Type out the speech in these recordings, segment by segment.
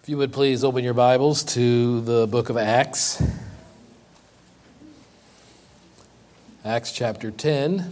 If you would please open your Bibles to the book of Acts. Acts chapter 10.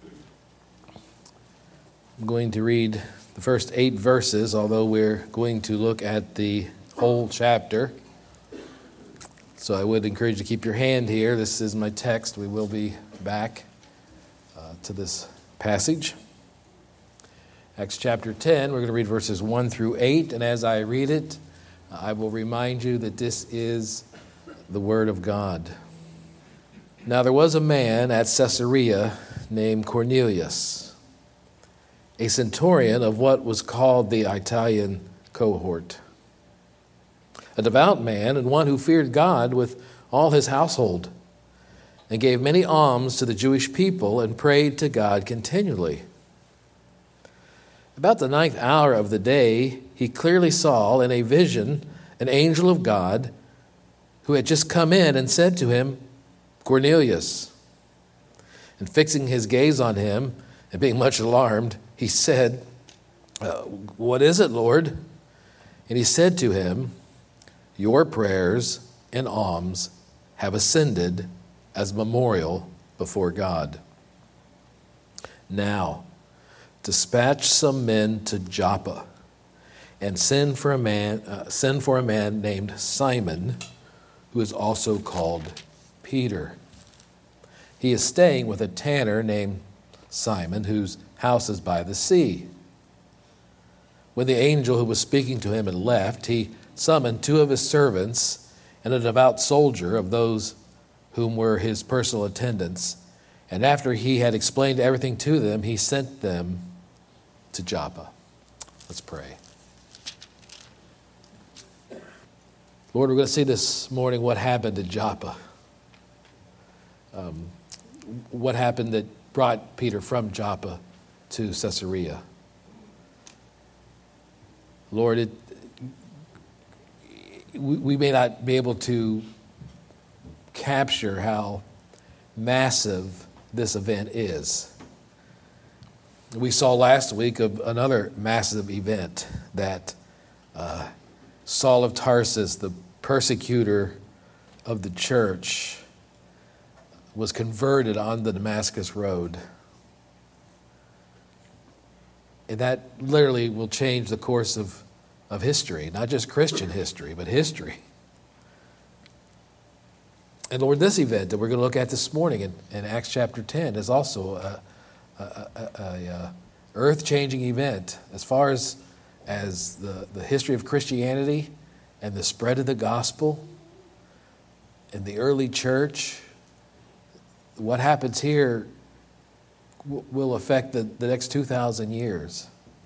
I'm going to read the first 8 verses, although we're going to look at the whole chapter. So I would encourage you to keep your hand here. This is my text. We will be back to this passage. Acts chapter 10, we're going to read verses 1 through 8, and as I read it, I will remind you that this is the Word of God. Now there was a man at Caesarea named Cornelius, a centurion of what was called the Italian cohort, a devout man and one who feared God with all his household, and gave many alms to the Jewish people and prayed to God continually. About the 9th hour of the day, he clearly saw in a vision an angel of God who had just come in and said to him, "Cornelius." And fixing his gaze on him and being much alarmed, he said, "What is it, Lord?" And he said to him, "Your prayers and alms have ascended as memorial before God. Now, dispatch some men to Joppa and send for a man named Simon, who is also called Peter. He is staying with a tanner named Simon, whose house is by the sea." When the angel who was speaking to him had left, he summoned 2 of his servants and a devout soldier of those whom were his personal attendants. And after he had explained everything to them, he sent them to Joppa. Let's pray. Lord, we're going to see this morning what happened at Joppa. What happened that brought Peter from Joppa to Caesarea. Lord, we may not be able to capture how massive this event is. We saw last week of another massive event that Saul of Tarsus, the persecutor of the church, was converted on the Damascus Road. And that literally will change the course of history, not just Christian history, but history. And Lord, this event that we're going to look at this morning in Acts chapter 10 is also a earth-changing event as far as the history of Christianity and the spread of the gospel in the early church. What happens here will affect the next 2,000 years.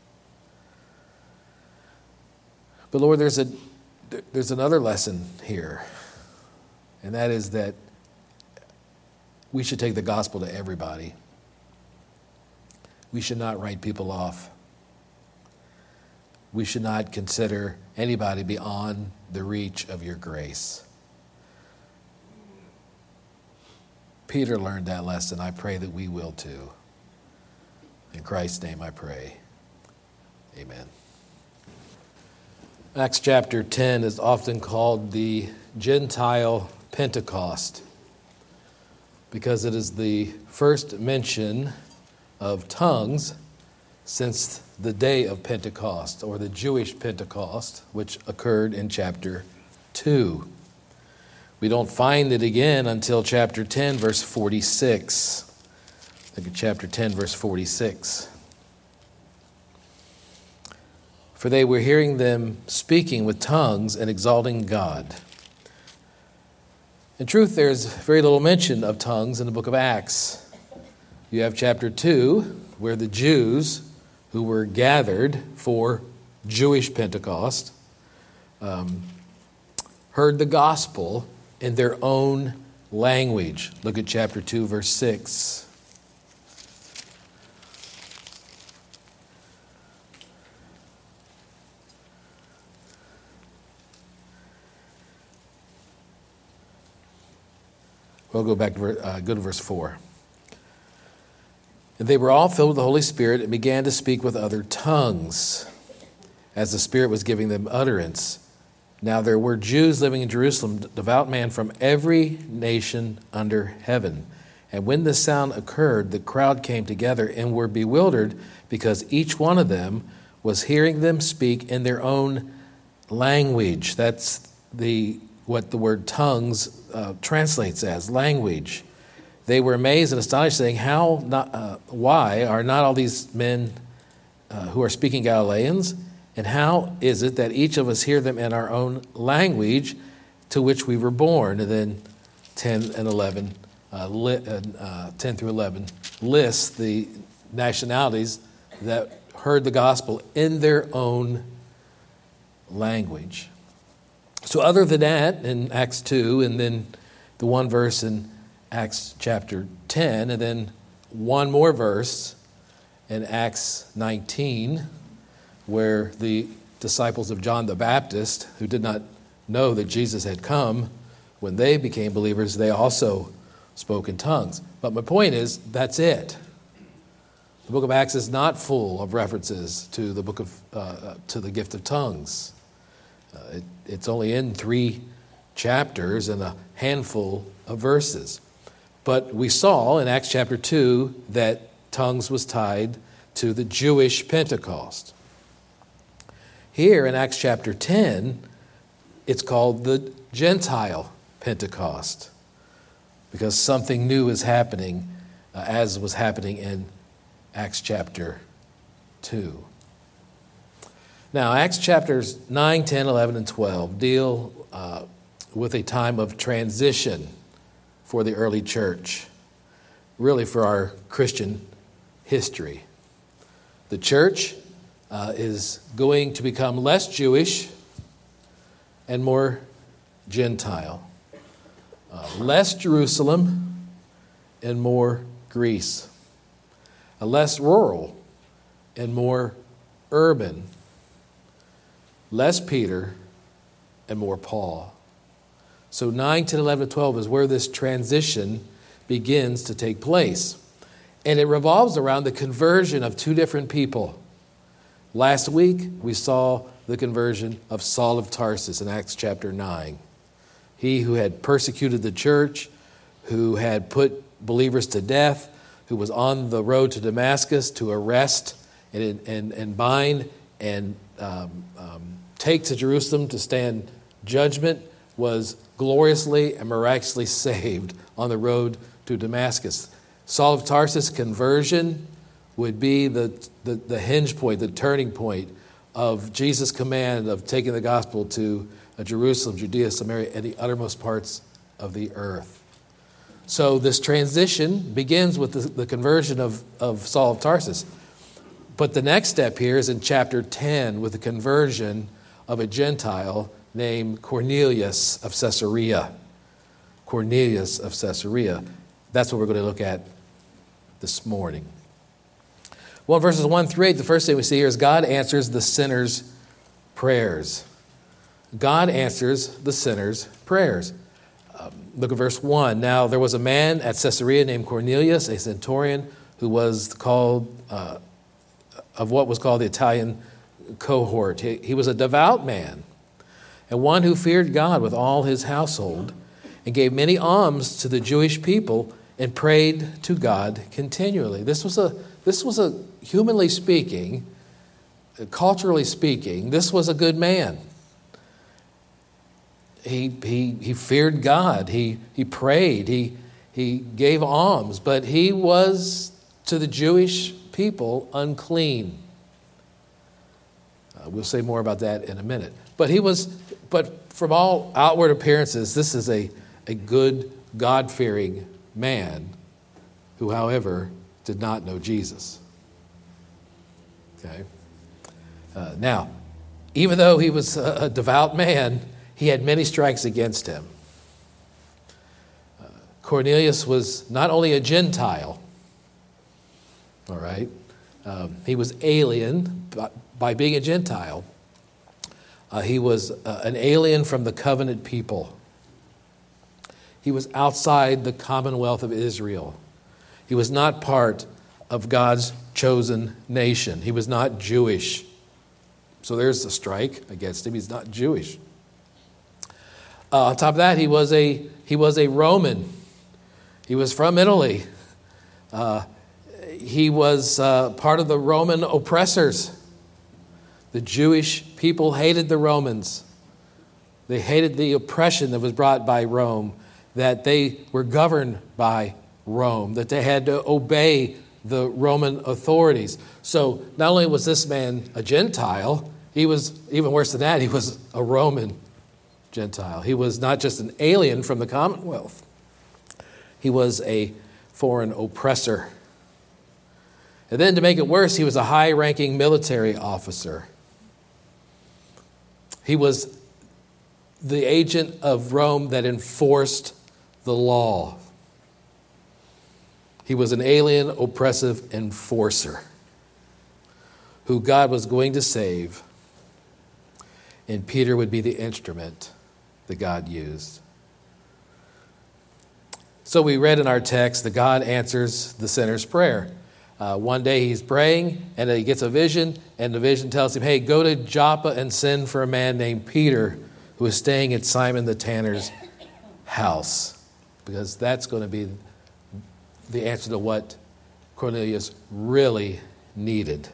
But Lord, there's another lesson here, and that is that we should take the gospel to everybody. We should not write people off. We should not consider anybody beyond the reach of your grace. Peter learned that lesson. I pray that we will too. In Christ's name I pray. Amen. Acts chapter 10 is often called the Gentile Pentecost because it is the first mention of tongues since the day of Pentecost, or the Jewish Pentecost, which occurred in chapter 2. We don't find it again until chapter 10, verse 46. Look at chapter 10, verse 46. "For they were hearing them speaking with tongues and exalting God." In truth, there's very little mention of tongues in the book of Acts. You have chapter 2, where the Jews who were gathered for Jewish Pentecost heard the gospel in their own language. Look at chapter 2, verse 6. We'll go back to go to verse 4. "And they were all filled with the Holy Spirit and began to speak with other tongues, as the Spirit was giving them utterance. Now there were Jews living in Jerusalem, devout men from every nation under heaven. And when this sound occurred, the crowd came together and were bewildered because each one of them was hearing them speak in their own language. That's what the word tongues translates as, language. They were amazed and astonished, saying, why are not all these men who are speaking Galileans? And how is it that each of us hear them in our own language to which we were born? And then 10 and 11, 10 through 11 lists the nationalities that heard the gospel in their own language. So other than that, in Acts 2, and then the one verse in Acts chapter 10, and then one more verse in Acts 19, where the disciples of John the Baptist, who did not know that Jesus had come, when they became believers, they also spoke in tongues. But my point is, that's it. The book of Acts is not full of references to the book of to the gift of tongues. It's only in 3 chapters and a handful of verses. But we saw in Acts chapter 2 that tongues was tied to the Jewish Pentecost. Here in Acts chapter 10, it's called the Gentile Pentecost because something new is happening as was happening in Acts chapter 2. Now, Acts chapters 9, 10, 11, and 12 deal with a time of transition for the early church, really for our Christian history. The church is going to become less Jewish and more Gentile. Less Jerusalem and more Greece. Less rural and more urban. Less Peter and more Paul. So 9, 10, 11, and 12 is where this transition begins to take place. And it revolves around the conversion of 2 different people. Last week, we saw the conversion of Saul of Tarsus in Acts chapter 9. He who had persecuted the church, who had put believers to death, who was on the road to Damascus to arrest and bind and take to Jerusalem to stand judgment, was gloriously and miraculously saved on the road to Damascus. Saul of Tarsus' conversion would be the hinge point, the turning point of Jesus' command of taking the gospel to Jerusalem, Judea, Samaria, and the uttermost parts of the earth. So this transition begins with the conversion of Saul of Tarsus. But the next step here is in chapter 10 with the conversion of a Gentile named Cornelius of Caesarea. Cornelius of Caesarea. That's what we're going to look at this morning. Well, verses 1 through 8, the first thing we see here is God answers the sinner's prayers. God answers the sinner's prayers. Look at verse 1. Now there was a man at Caesarea named Cornelius, a centurion, who was called, of what was called the Italian cohort. He was a devout man, and one who feared God with all his household, and gave many alms to the Jewish people, and prayed to God continually. This was a humanly speaking, culturally speaking, this was a good man. He feared God. He prayed. He gave alms, but he was to the Jewish people unclean. We'll say more about that in a minute. But from all outward appearances, this is a good, God-fearing man who, however, did not know Jesus. Okay. Now, even though he was a devout man, he had many strikes against him. Cornelius was not only a Gentile, all right, he was alien by being a Gentile. He was an alien from the covenant people. He was outside the commonwealth of Israel. He was not part of God's chosen nation. He was not Jewish. So there's a strike against him. He's not Jewish. On top of that, he was a Roman. He was from Italy. He was part of the Roman oppressors. The Jewish people hated the Romans. They hated the oppression that was brought by Rome, that they were governed by Rome, that they had to obey the Roman authorities. So not only was this man a Gentile, he was, even worse than that, he was a Roman Gentile. He was not just an alien from the Commonwealth. He was a foreign oppressor. And then to make it worse, he was a high-ranking military officer. He was the agent of Rome that enforced the law. He was an alien, oppressive enforcer who God was going to save, and Peter would be the instrument that God used. So we read in our text that God answers the sinner's prayer. One day he's praying, and he gets a vision, and the vision tells him, hey, go to Joppa and send for a man named Peter who is staying at Simon the tanner's house, because that's going to be the answer to what Cornelius really needed.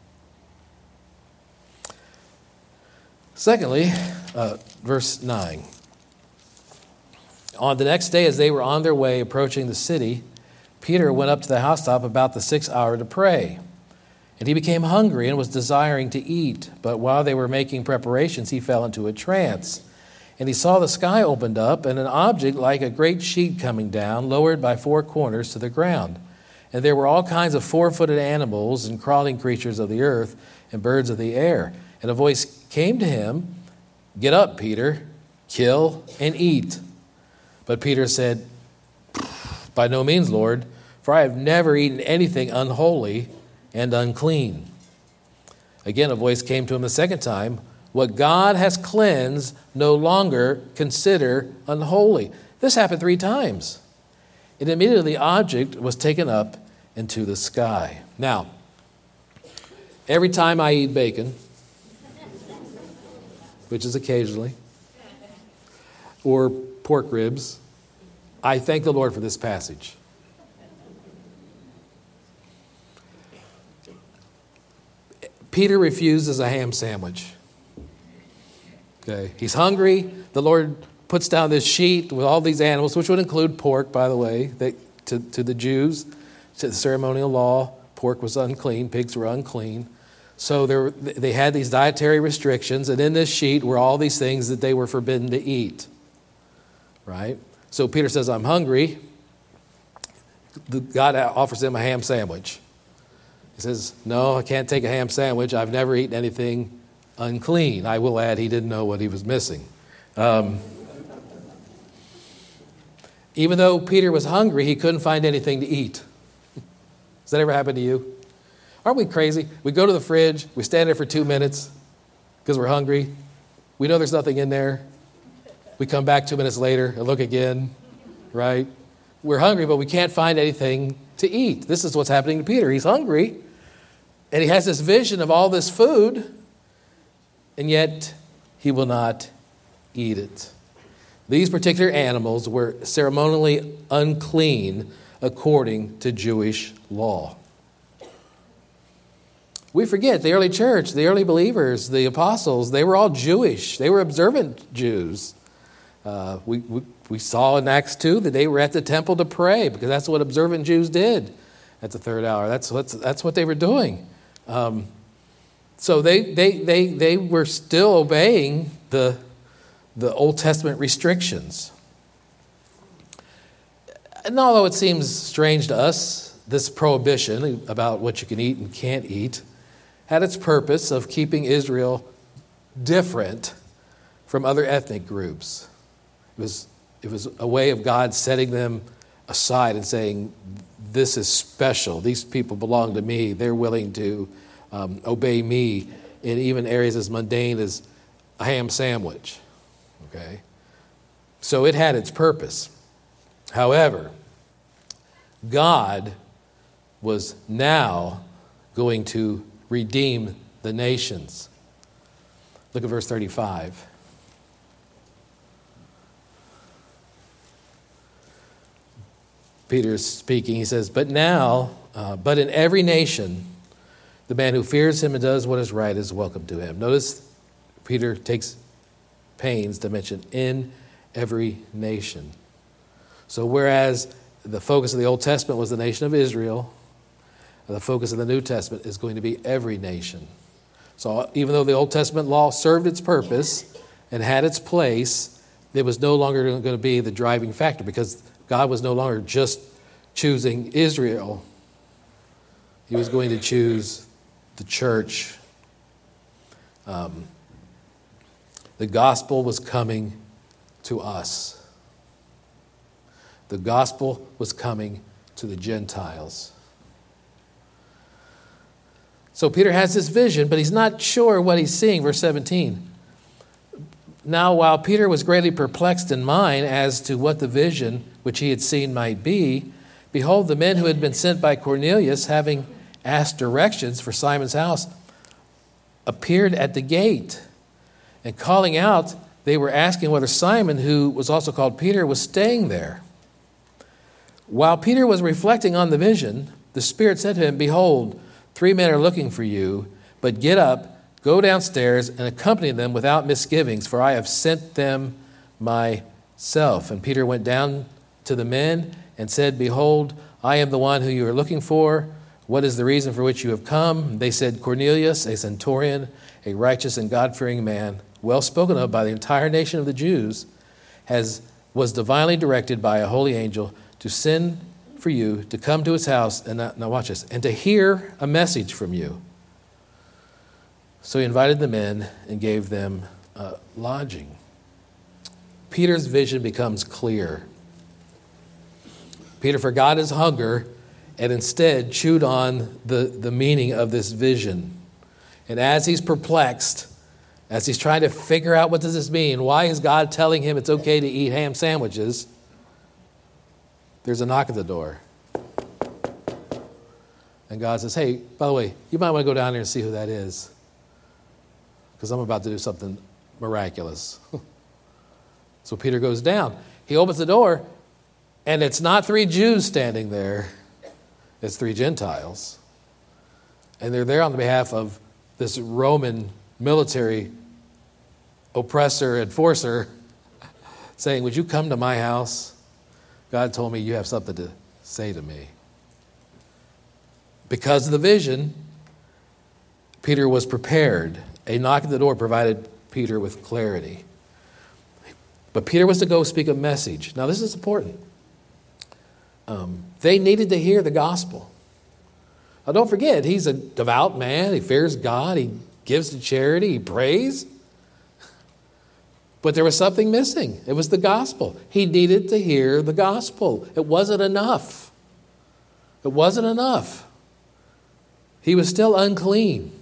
Secondly, verse 9. On the next day, as they were on their way approaching the city, Peter went up to the housetop about the 6th hour to pray. And he became hungry and was desiring to eat. But while they were making preparations, he fell into a trance. And he saw the sky opened up, and an object like a great sheet coming down, lowered by 4 corners to the ground. And there were all kinds of 4-footed animals and crawling creatures of the earth and birds of the air. And a voice came to him, get up, Peter, kill and eat. But Peter said, by no means, Lord, for I have never eaten anything unholy and unclean. Again, a voice came to him the second time, what God has cleansed, no longer consider unholy. This happened 3 times. And immediately the object was taken up into the sky. Now, every time I eat bacon, which is occasionally, or pork ribs, I thank the Lord for this passage. Peter refuses a ham sandwich. Okay, he's hungry. The Lord puts down this sheet with all these animals, which would include pork, by the way. To the Jews, to the ceremonial law, pork was unclean, pigs were unclean. So they had these dietary restrictions, and in this sheet were all these things that they were forbidden to eat. Right? So Peter says, I'm hungry. God offers him a ham sandwich. He says, no, I can't take a ham sandwich. I've never eaten anything unclean. I will add, he didn't know what he was missing. Even though Peter was hungry, he couldn't find anything to eat. Has that ever happened to you? Aren't we crazy? We go to the fridge, we stand there for 2 minutes because we're hungry. We know there's nothing in there. We come back 2 minutes later and look again, right? We're hungry, but we can't find anything to eat. This is what's happening to Peter. He's hungry, and he has this vision of all this food, and yet he will not eat it. These particular animals were ceremonially unclean according to Jewish law. We forget the early church, the early believers, the apostles, they were all Jewish. They were observant Jews. We saw in Acts 2 that they were at the temple to pray because that's what observant Jews did at the 3rd hour. That's what they were doing. So they were still obeying the Old Testament restrictions. And although it seems strange to us, this prohibition about what you can eat and can't eat had its purpose of keeping Israel different from other ethnic groups. It was a way of God setting them aside and saying, this is special. These people belong to me. They're willing to obey me in even areas as mundane as a ham sandwich. Okay? So it had its purpose. However, God was now going to redeem the nations. Look at verse 35. Peter is speaking. He says, but in every nation, the man who fears him and does what is right is welcome to him. Notice Peter takes pains to mention in every nation. So whereas the focus of the Old Testament was the nation of Israel, the focus of the New Testament is going to be every nation. So even though the Old Testament law served its purpose and had its place, it was no longer going to be the driving factor because God was no longer just choosing Israel. He was going to choose the church. The gospel was coming to us. The gospel was coming to the Gentiles. So Peter has this vision, but he's not sure what he's seeing. Verse 17. Now, while Peter was greatly perplexed in mind as to what the vision which he had seen might be, behold, the men who had been sent by Cornelius, having asked directions for Simon's house, appeared at the gate. And calling out, they were asking whether Simon, who was also called Peter, was staying there. While Peter was reflecting on the vision, the Spirit said to him, behold, 3 men are looking for you, but get up, go downstairs, and accompany them without misgivings, for I have sent them myself. And Peter went down to the men and said, behold, I am the one who you are looking for. What is the reason for which you have come? They said, Cornelius, a centurion, a righteous and God-fearing man, well spoken of by the entire nation of the Jews, was divinely directed by a holy angel to send for you to come to his house, and now watch this, and to hear a message from you. So he invited them in and gave them lodging. Peter's vision becomes clear. Peter forgot his hunger and instead chewed on the meaning of this vision. And as he's perplexed, as he's trying to figure out what does this mean, why is God telling him it's okay to eat ham sandwiches, there's a knock at the door. And God says, hey, by the way, you might want to go down there and see who that is, because I'm about to do something miraculous. So Peter goes down. He opens the door, and it's not 3 Jews standing there. It's 3 Gentiles. And they're there on behalf of this Roman military oppressor, enforcer, saying, would you come to my house? God told me you have something to say to me. Because of the vision, Peter was prepared. A knock at the door provided Peter with clarity. But Peter was to go speak a message. Now, this is important. They needed to hear the gospel. Now, don't forget, he's a devout man. He fears God. He gives to charity. He prays. But there was something missing. It was the gospel. He needed to hear the gospel. It wasn't enough. It wasn't enough. He was still unclean.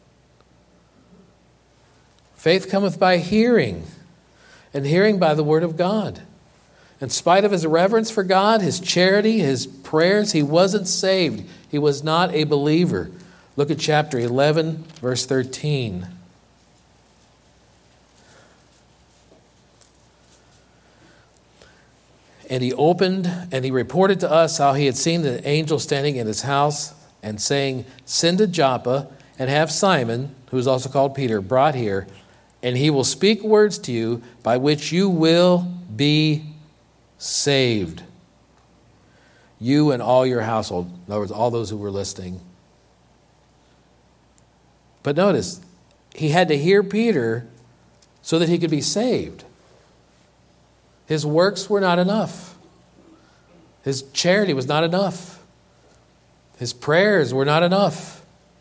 Faith cometh by hearing, and hearing by the word of God. In spite of his reverence for God, his charity, his prayers, he wasn't saved. He was not a believer. Look at chapter 11, verse 13. And he opened, and he reported to us how he had seen the angel standing in his house and saying, send to Joppa and have Simon, who is also called Peter, brought here, and he will speak words to you by which you will be saved. You and all your household. In other words, all those who were listening. But notice, he had to hear Peter so that he could be saved. His works were not enough. His charity was not enough. His prayers were not enough.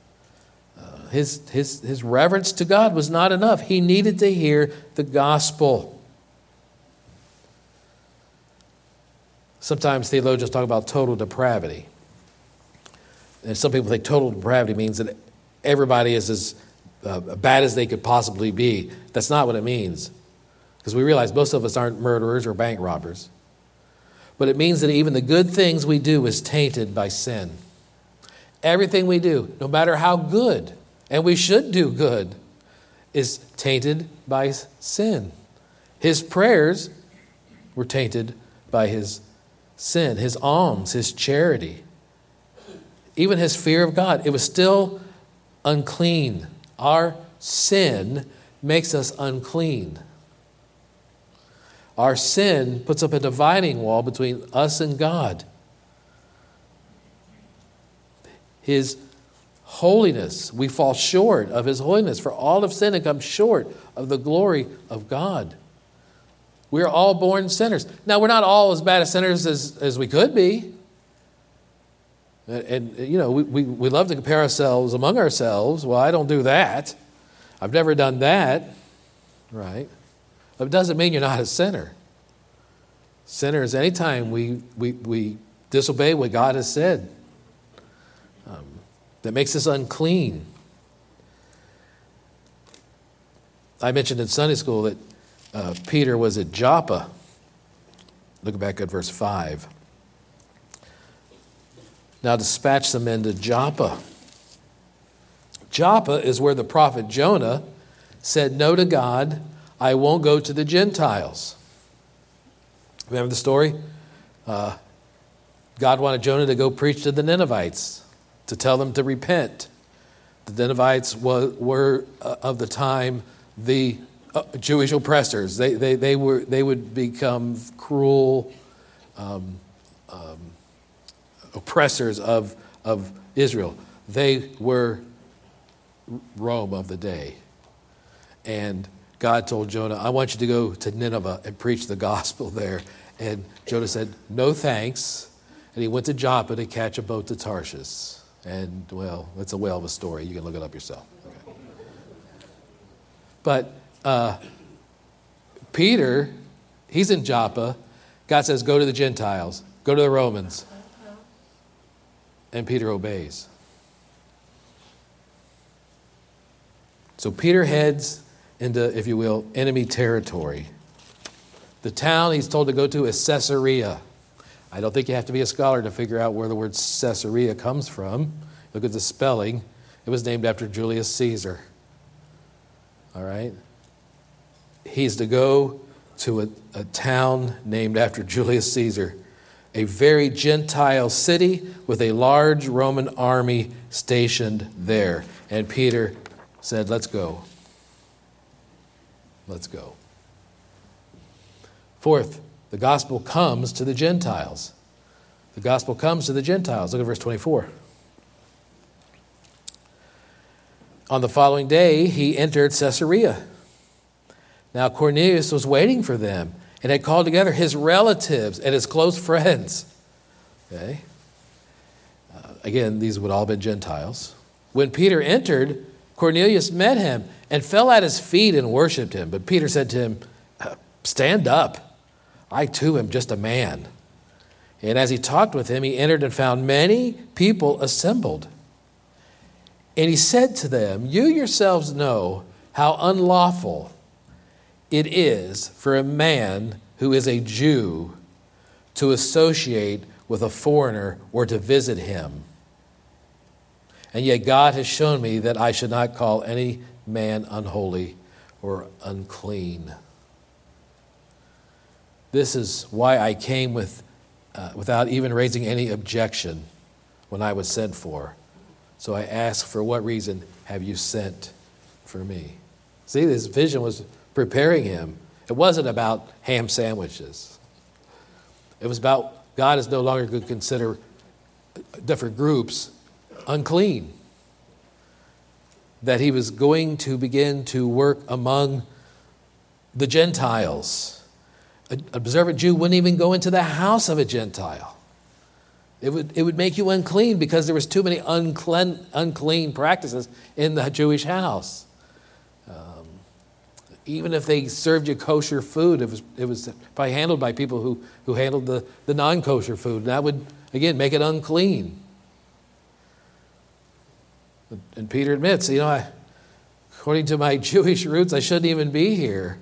His reverence to God was not enough. He needed to hear the gospel. Sometimes theologians talk about total depravity. And some people think total depravity means that everybody is as bad as they could possibly be. That's not what it means. Because we realize most of us aren't murderers or bank robbers. But it means that even the good things we do is tainted by sin. Everything we do, no matter how good, and we should do good, is tainted by sin. His prayers were tainted by his sin, his alms, his charity, even his fear of God, it was still unclean. Our sin makes us unclean. Our sin puts up a dividing wall between us and God. His holiness, we fall short of his holiness. For all have sinned and come short of the glory of God. We're all born sinners. Now, we're not all as bad as sinners as we could be. And you know, we love to compare ourselves among ourselves. Well, I don't do that. I've never done that. Right? But it doesn't mean you're not a sinner. Sinner is any time we disobey what God has said. That makes us unclean. I mentioned in Sunday school that Peter was at Joppa. Look back at verse 5. Now dispatch some men to Joppa. Joppa is where the prophet Jonah said no to God. I won't go to the Gentiles. Remember the story? God wanted Jonah to go preach to the Ninevites, to tell them to repent. The Ninevites were of the time the Jewish oppressors. They would become cruel oppressors of Israel. They were Rome of the day. And God told Jonah, I want you to go to Nineveh and preach the gospel there. And Jonah said, no thanks. And he went to Joppa to catch a boat to Tarshish. And, well, it's a whale of a story. You can look it up yourself. Okay. But Peter, he's in Joppa. God says, go to the Gentiles. Go to the Romans. And Peter obeys. So Peter heads into, if you will, enemy territory. The town he's told to go to is Caesarea. I don't think you have to be a scholar to figure out where the word Caesarea comes from. Look at the spelling. It was named after Julius Caesar. All right? He's to go to a town named after Julius Caesar, a very Gentile city with a large Roman army stationed there. And Peter said, let's go. Let's go. Fourth, the gospel comes to the Gentiles. The gospel comes to the Gentiles. Look at verse 24. On the following day, he entered Caesarea. Now Cornelius was waiting for them and had called together his relatives and his close friends. Okay. Again, these would all have been Gentiles. When Peter entered, Cornelius met him and fell at his feet and worshipped him. But Peter said to him, stand up. I too am just a man. And as he talked with him, he entered and found many people assembled. And he said to them, you yourselves know how unlawful it is for a man who is a Jew to associate with a foreigner or to visit him. And yet God has shown me that I should not call any man unholy or unclean. This is why I came without even raising any objection when I was sent for. So I asked, for what reason have you sent for me? See, this vision was preparing him. It wasn't about ham sandwiches. It was about God is no longer going to consider different groups unclean. That he was going to begin to work among the Gentiles. An observant Jew wouldn't even go into the house of a Gentile. It would make you unclean because there was too many unclean practices in the Jewish house. Even if they served you kosher food, it was probably handled by people who handled the non-kosher food. And that would, again, make it unclean. And Peter admits, according to my Jewish roots, I shouldn't even be here.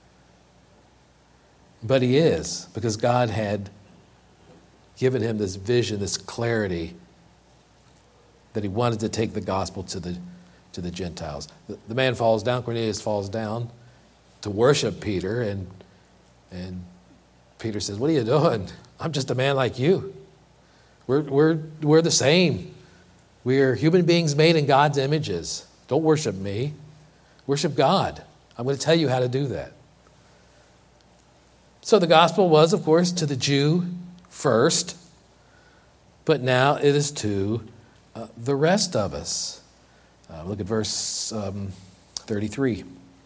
But he is, because God had given him this vision, this clarity, that he wanted to take the gospel to the Gentiles. The man falls down, Cornelius falls down to worship Peter, and Peter says, what are you doing? I'm just a man like you. We're the same. We are human beings made in God's images. Don't worship me. Worship God. I'm going to tell you how to do that. So the gospel was, of course, to the Jew first, but now it is to the rest of us. Look at verse 33.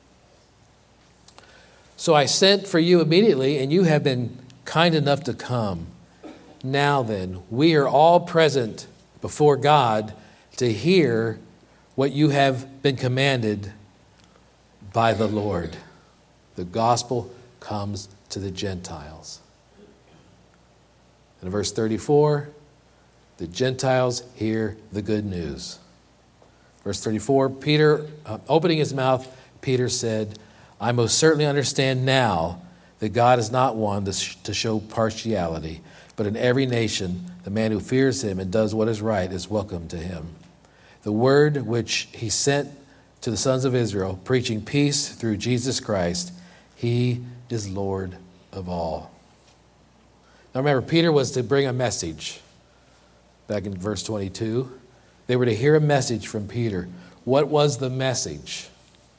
So I sent for you immediately, and you have been kind enough to come. Now then, we are all present before God to hear what you have been commanded by the Lord. The gospel comes to the Gentiles. In verse 34, the Gentiles hear the good news. Verse 34, Peter, opening his mouth, Peter said, I most certainly understand now that God is not one to show partiality, but in every nation, the man who fears him and does what is right is welcome to him. The word which he sent to the sons of Israel, preaching peace through Jesus Christ, he is Lord of all. Now remember, Peter was to bring a message. Back in verse 22, they were to hear a message from Peter. What was the message?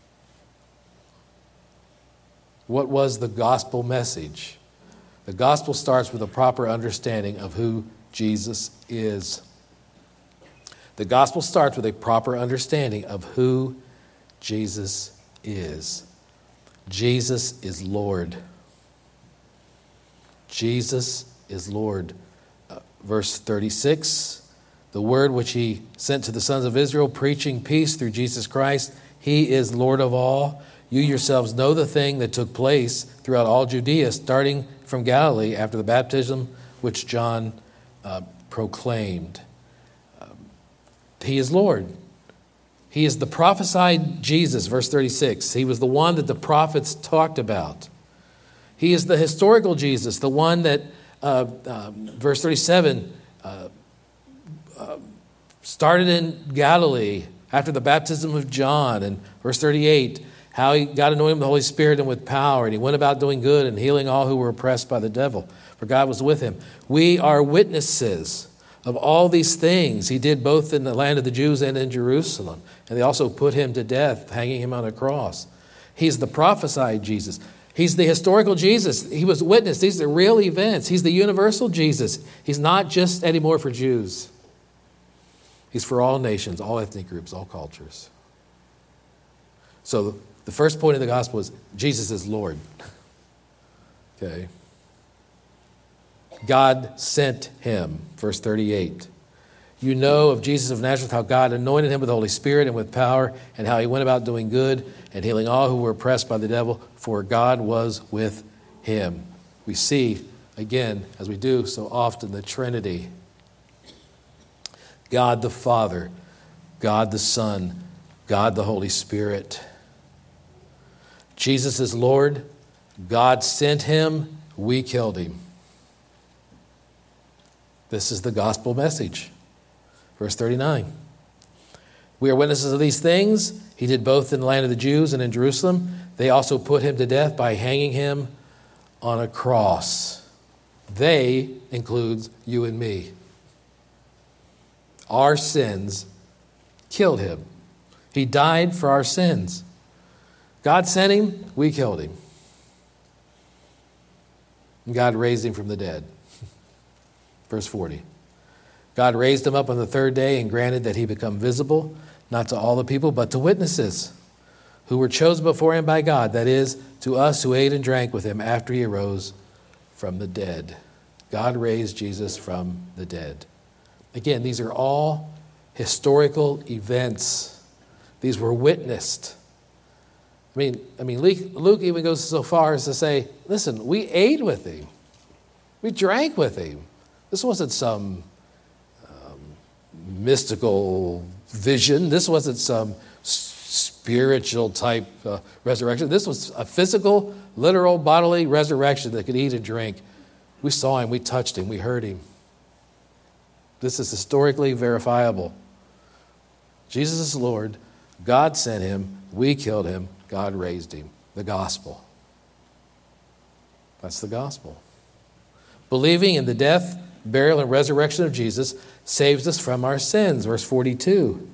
What was the gospel message? The gospel starts with a proper understanding of who Jesus is. The gospel starts with a proper understanding of who Jesus is. Jesus is Lord. Jesus is Lord. Verse 36, the word which he sent to the sons of Israel, preaching peace through Jesus Christ, he is Lord of all. You yourselves know the thing that took place throughout all Judea, starting from Galilee after the baptism which John proclaimed. He is Lord. He is the prophesied Jesus, verse 36. He was the one that the prophets talked about. He is the historical Jesus, the one that, verse 37, started in Galilee after the baptism of John. And verse 38, how he got anointed with the Holy Spirit and with power, and he went about doing good and healing all who were oppressed by the devil, for God was with him. We are witnesses of all these things he did both in the land of the Jews and in Jerusalem. And they also put him to death, hanging him on a cross. He's the prophesied Jesus. He's the historical Jesus. He was witnessed. These are real events. He's the universal Jesus. He's not just anymore for Jews. He's for all nations, all ethnic groups, all cultures. So the first point of the gospel is Jesus is Lord. Okay. God sent him, verse 38. You know of Jesus of Nazareth, how God anointed him with the Holy Spirit and with power, and how he went about doing good and healing all who were oppressed by the devil, for God was with him. We see, again, as we do so often, the Trinity. God the Father, God the Son, God the Holy Spirit. Jesus is Lord. God sent him. We killed him. This is the gospel message. Verse 39. We are witnesses of these things. He did both in the land of the Jews and in Jerusalem. They also put him to death by hanging him on a cross. They includes you and me. Our sins killed him. He died for our sins. God sent him, we killed him. And God raised him from the dead. Verse 40. God raised him up on the third day and granted that he become visible, not to all the people, but to witnesses who were chosen before him by God, that is, to us who ate and drank with him after he arose from the dead. God raised Jesus from the dead. Again, these are all historical events. These were witnessed. I mean, Luke even goes so far as to say, listen, we ate with him. We drank with him. This wasn't some mystical vision. This wasn't some spiritual type resurrection. This was a physical, literal, bodily resurrection that could eat and drink. We saw him. We touched him. We heard him. This is historically verifiable. Jesus is Lord. God sent him. We killed him. God raised him. The gospel. That's the gospel. Believing in the death, burial, and resurrection of Jesus saves us from our sins. Verse 42.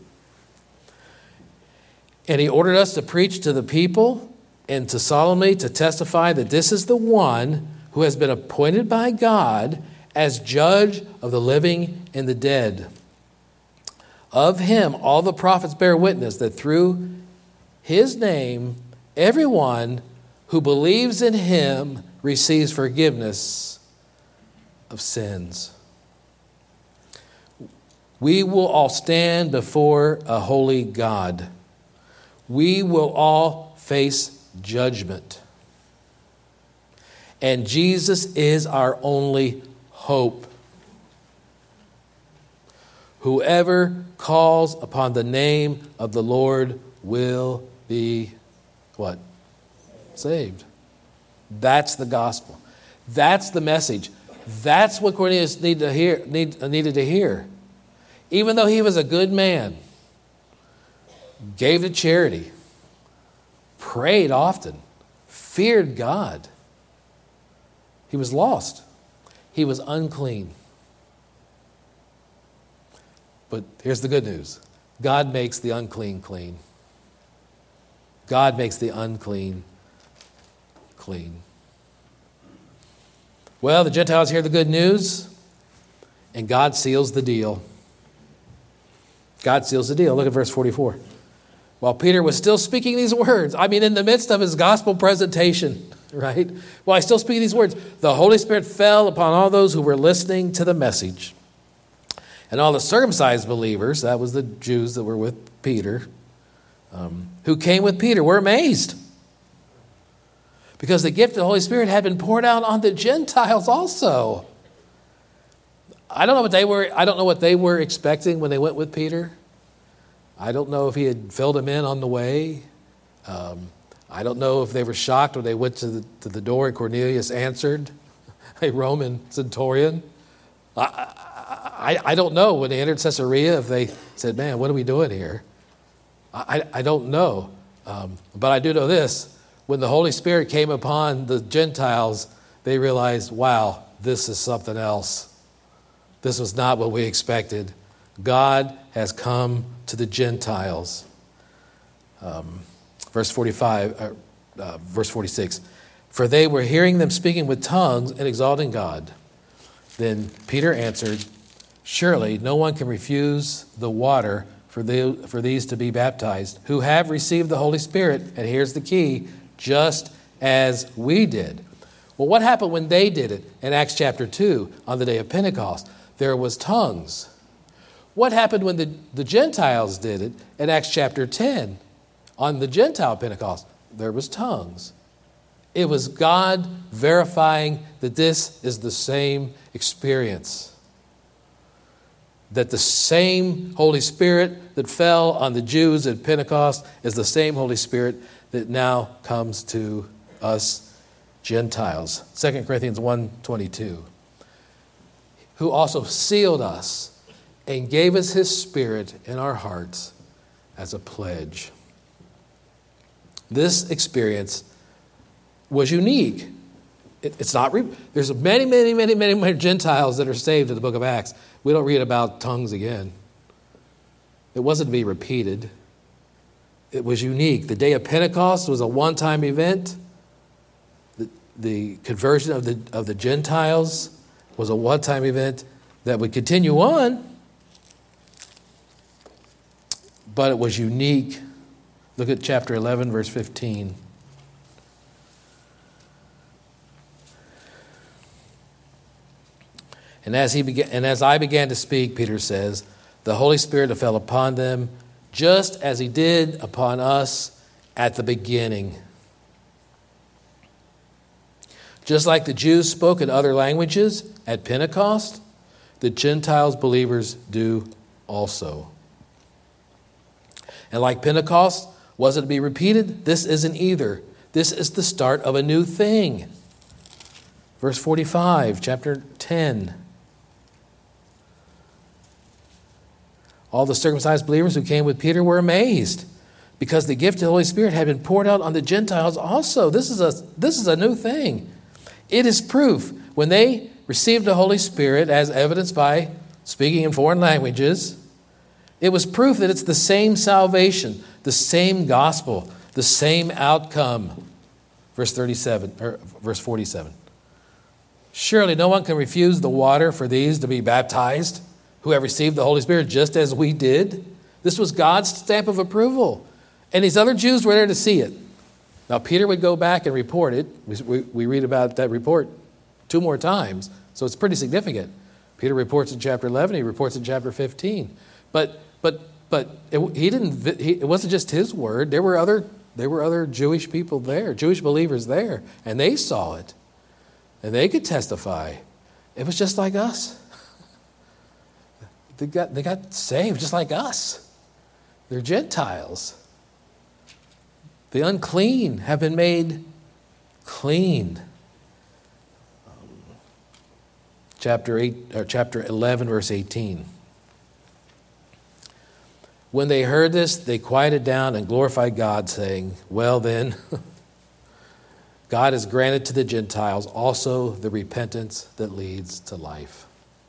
And he ordered us to preach to the people and to solemnly to testify that this is the one who has been appointed by God as judge of the living and the dead. Of him, all the prophets bear witness that through his name, everyone who believes in him receives forgiveness of sins. We will all stand before a holy God. We will all face judgment. And Jesus is our only hope. Whoever calls upon the name of the Lord will be what? Saved. That's the gospel. That's the message. That's what Cornelius needed to hear. Even though he was a good man, gave to charity, prayed often, feared God, he was lost. He was unclean. But here's the good news. God makes the unclean clean. God makes the unclean clean. Well, the Gentiles hear the good news, and God seals the deal. God seals the deal. Look at verse 44. While Peter was still speaking these words, in the midst of his gospel presentation, right? While he's still speaking these words, the Holy Spirit fell upon all those who were listening to the message. And all the circumcised believers, that was the Jews that were with Peter, who came with Peter, were amazed. Because the gift of the Holy Spirit had been poured out on the Gentiles also. I don't know what they were expecting when they went with Peter. I don't know if he had filled them in on the way. I don't know if they were shocked when they went to the door and Cornelius answered, a Roman centurion. I don't know when they entered Caesarea if they said, man, what are we doing here? I don't know. But I do know this. When the Holy Spirit came upon the Gentiles, they realized, wow, this is something else. This was not what we expected. God has come to the Gentiles. Verse 46. For they were hearing them speaking with tongues and exalting God. Then Peter answered, surely no one can refuse the water for these to be baptized, who have received the Holy Spirit, and here's the key, just as we did. Well, what happened when they did it in Acts chapter 2 on the day of Pentecost? There was tongues. What happened when the Gentiles did it in Acts chapter 10 on the Gentile Pentecost? There was tongues. It was God verifying that this is the same experience. That the same Holy Spirit that fell on the Jews at Pentecost is the same Holy Spirit that now comes to us Gentiles. 2 Corinthians 1:22. Who also sealed us and gave us his Spirit in our hearts as a pledge. This experience was unique. It's not. There's many Gentiles that are saved in the book of Acts. We don't read about tongues again. It wasn't to be repeated. It was unique. The day of Pentecost was a one-time event. The conversion of the Gentiles was a one-time event that would continue on, but it was unique. Look at chapter 11, verse 15. And as I began to speak, Peter says, the Holy Spirit fell upon them just as he did upon us at the beginning. Just like the Jews spoke in other languages at Pentecost, the Gentiles believers do also. And like Pentecost wasn't to be repeated, this isn't either. This is the start of a new thing. Verse 45, chapter 10. All the circumcised believers who came with Peter were amazed because the gift of the Holy Spirit had been poured out on the Gentiles also. This is a new thing. It is proof. When they received the Holy Spirit, as evidenced by speaking in foreign languages, it was proof that it's the same salvation, the same gospel, the same outcome. Verse 47. Surely no one can refuse the water for these to be baptized who have received the Holy Spirit just as we did. This was God's stamp of approval. And these other Jews were there to see it. Now, Peter would go back and report it. We read about that report 2 more times, so it's pretty significant. Peter reports in chapter 11. He reports in chapter 15. But it wasn't just his word. There were other Jewish people there, Jewish believers there, and they saw it. And they could testify. It was just like us. They got saved just like us. They're Gentiles. The unclean have been made clean. Chapter 11, verse 18. When they heard this, they quieted down and glorified God, saying, "Well then, God has granted to the Gentiles also the repentance that leads to life."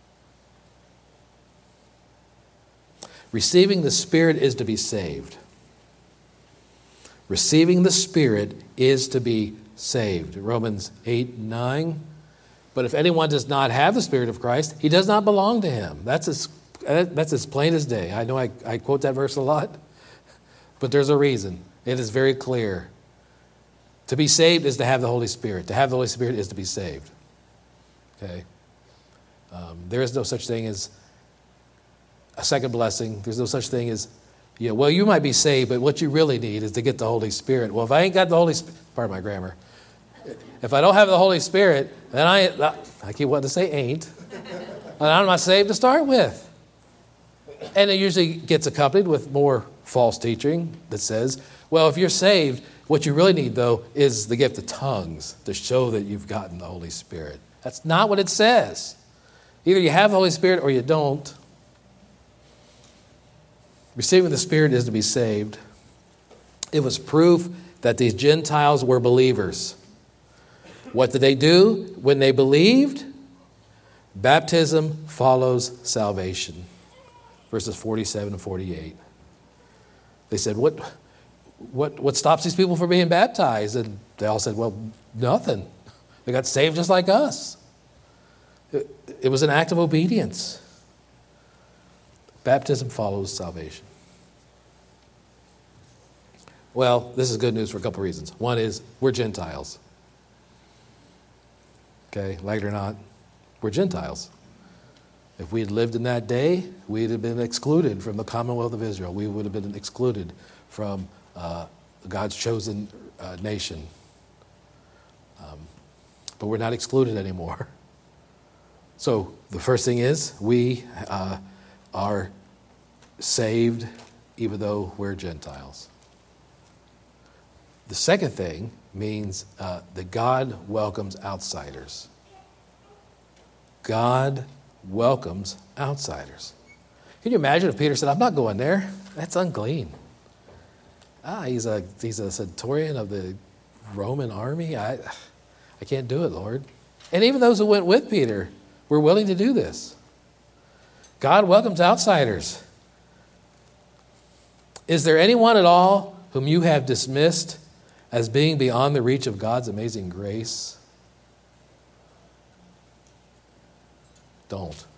Receiving the Spirit is to be saved. Receiving the Spirit is to be saved. Romans 8:9. But if anyone does not have the Spirit of Christ, he does not belong to him. That's as plain as day. I know I quote that verse a lot, but there's a reason. It is very clear. To be saved is to have the Holy Spirit. To have the Holy Spirit is to be saved. Okay? There is no such thing as a second blessing. There's no such thing as, well, you might be saved, but what you really need is to get the Holy Spirit. Well, if I ain't got the Holy Spirit, pardon my grammar, if I don't have the Holy Spirit, then I keep wanting to say ain't, and I'm not saved to start with. And it usually gets accompanied with more false teaching that says, well, if you're saved, what you really need, though, is the gift of tongues to show that you've gotten the Holy Spirit. That's not what it says. Either you have the Holy Spirit or you don't. Receiving the Spirit is to be saved. It was proof that these Gentiles were believers. What did they do when they believed? Baptism follows salvation. Verses 47 and 48. They said, What stops these people from being baptized? And they all said, well, nothing. They got saved just like us. It was an act of obedience. Baptism follows salvation. Well, this is good news for a couple of reasons. One is we're Gentiles. Okay, like it or not, we're Gentiles. If we had lived in that day, we'd have been excluded from the Commonwealth of Israel. We would have been excluded from God's chosen nation. But we're not excluded anymore. So the first thing is we are saved even though we're Gentiles. The second thing means that God welcomes outsiders. God welcomes outsiders. Can you imagine if Peter said, I'm not going there. That's unclean. He's a centurion of the Roman army. I can't do it, Lord. And even those who went with Peter were willing to do this. God welcomes outsiders. Is there anyone at all whom you have dismissed as being beyond the reach of God's amazing grace? Don't.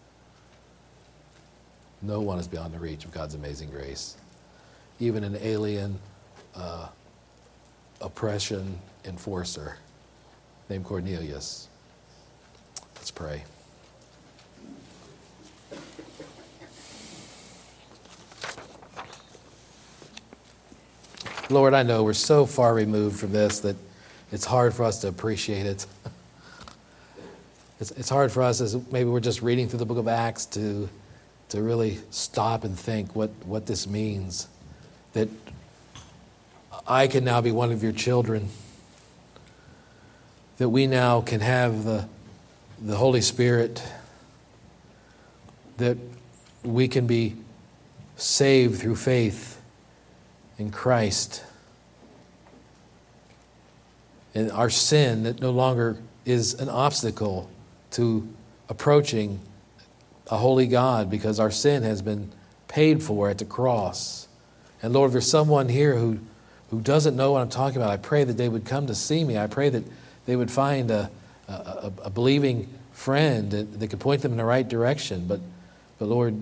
No one is beyond the reach of God's amazing grace. Even an alien oppression enforcer named Cornelius. Let's pray. Lord, I know we're so far removed from this that it's hard for us to appreciate it. It's hard for us, as maybe we're just reading through the book of Acts, to really stop and think what this means. That I can now be one of your children. That we now can have the Holy Spirit. That we can be saved through faith in Christ. And our sin that no longer is an obstacle to approaching a holy God because our sin has been paid for at the cross. And Lord, if there's someone here who doesn't know what I'm talking about, I pray that they would come to see me. I pray that they would find a believing friend that could point them in the right direction. But Lord,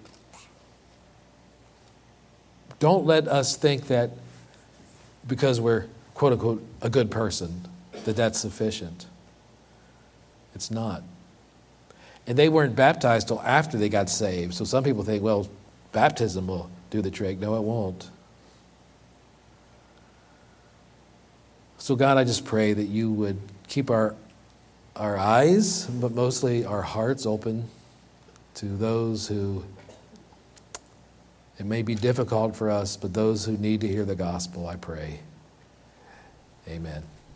don't let us think that because we're, quote unquote, a good person, that that's sufficient. It's not. And they weren't baptized till after they got saved. So some people think, well, baptism will do the trick. No, it won't. So God, I just pray that you would keep our eyes, but mostly our hearts open to those who, it may be difficult for us, but those who need to hear the gospel, I pray. Amen.